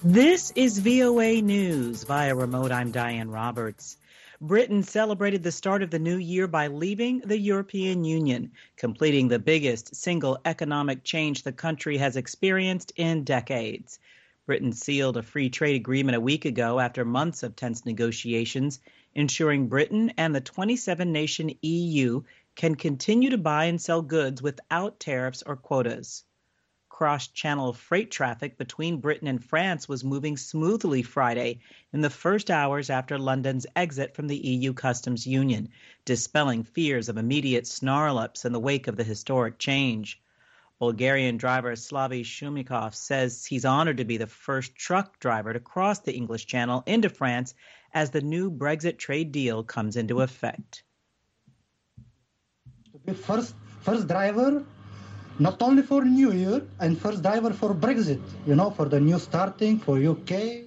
This is VOA News. Via remote, I'm Diane Roberts. Britain celebrated the start of the new year by leaving the European Union, completing the biggest single economic change the country has experienced in decades. Britain sealed a free trade agreement a week ago after months of tense negotiations, ensuring Britain and the 27-nation EU can continue to buy and sell goods without tariffs or quotas. Cross-channel freight traffic between Britain and France was moving smoothly Friday in the first hours after London's exit from the EU customs union, dispelling fears of immediate snarl-ups in the wake of the historic change. Bulgarian driver Slavy Shumikov says he's honored to be the first truck driver to cross the English Channel into France as the new Brexit trade deal comes into effect. The first driver, not only for New Year, and first driver for Brexit, for the new starting for UK.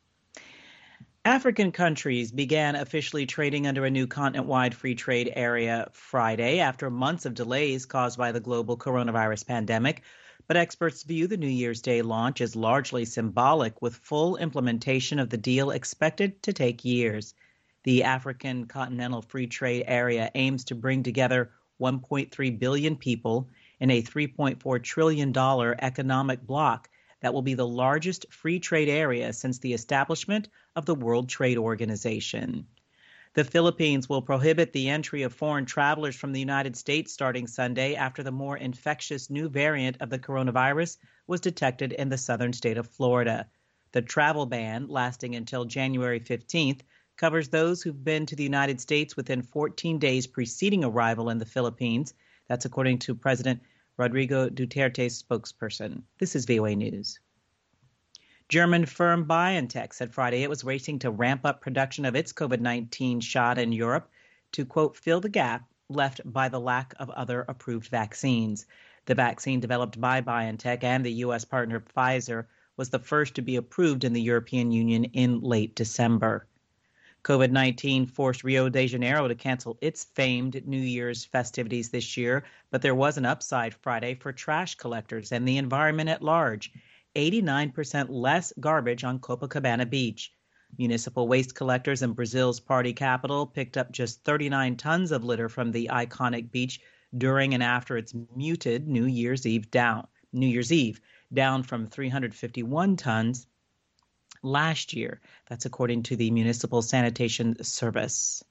African countries began officially trading under a new continent-wide free trade area Friday after months of delays caused by the global coronavirus pandemic. But experts view the New Year's Day launch as largely symbolic, with full implementation of the deal expected to take years. The African Continental Free Trade Area aims to bring together 1.3 billion people in a $3.4 trillion economic bloc that will be the largest free trade area since the establishment of the World Trade Organization. The Philippines will prohibit the entry of foreign travelers from the United States starting Sunday after the more infectious new variant of the coronavirus was detected in the southern state of Florida. The travel ban, lasting until January 15th, covers those who've been to the United States within 14 days preceding arrival in the Philippines. That's according to President Rodrigo Duterte's spokesperson. This is VOA News. German firm BioNTech said Friday it was racing to ramp up production of its COVID-19 shot in Europe to, quote, fill the gap left by the lack of other approved vaccines. The vaccine developed by BioNTech and the U.S. partner Pfizer was the first to be approved in the European Union in late December. COVID-19 forced Rio de Janeiro to cancel its famed New Year's festivities this year, but there was an upside Friday for trash collectors and the environment at large. 89% less garbage on Copacabana Beach. Municipal waste collectors in Brazil's party capital picked up just 39 tons of litter from the iconic beach during and after its muted New Year's Eve, down from 351 tons last year. That's according to the Municipal Sanitation Service.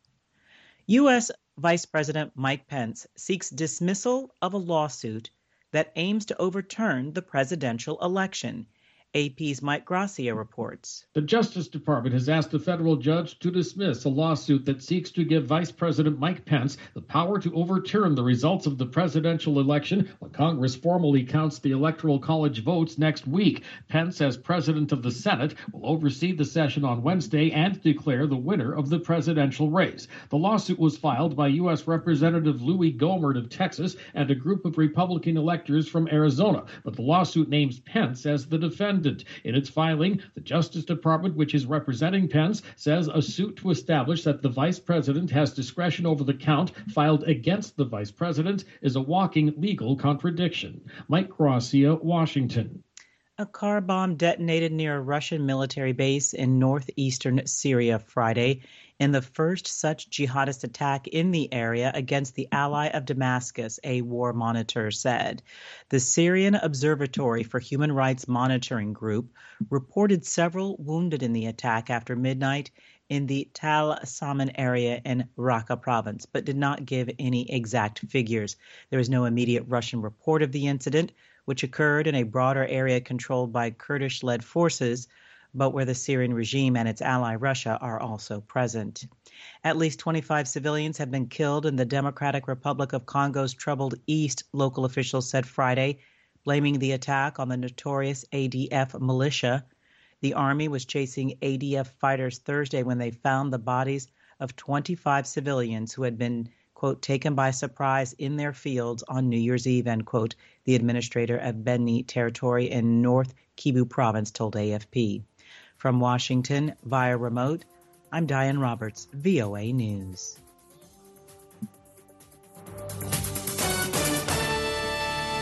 U.S. Vice President Mike Pence seeks dismissal of a lawsuit that aims to overturn the presidential election. AP's Mike Gracia reports. The Justice Department has asked a federal judge to dismiss a lawsuit that seeks to give Vice President Mike Pence the power to overturn the results of the presidential election when Congress formally counts the Electoral College votes next week. Pence, as president of the Senate, will oversee the session on Wednesday and declare the winner of the presidential race. The lawsuit was filed by U.S. Representative Louis Gohmert of Texas and a group of Republican electors from Arizona, but the lawsuit names Pence as the defendant. In its filing, the Justice Department, which is representing Pence, says a suit to establish that the vice president has discretion over the count filed against the vice president is a walking legal contradiction. Mike Gracia, Washington. A car bomb detonated near a Russian military base in northeastern Syria Friday, in the first such jihadist attack in the area against the ally of Damascus, a war monitor said. The Syrian Observatory for Human Rights Monitoring Group reported several wounded in the attack after midnight in the Tal Saman area in Raqqa province, but did not give any exact figures. There is no immediate Russian report of the incident, which occurred in a broader area controlled by Kurdish-led forces, but where the Syrian regime and its ally Russia are also present. At least 25 civilians have been killed in the Democratic Republic of Congo's troubled east, local officials said Friday, blaming the attack on the notorious ADF militia. The army was chasing ADF fighters Thursday when they found the bodies of 25 civilians who had been, quote, taken by surprise in their fields on New Year's Eve, end quote, the administrator of Beni territory in North Kivu province told AFP. From Washington, via remote, I'm Diane Roberts, VOA News.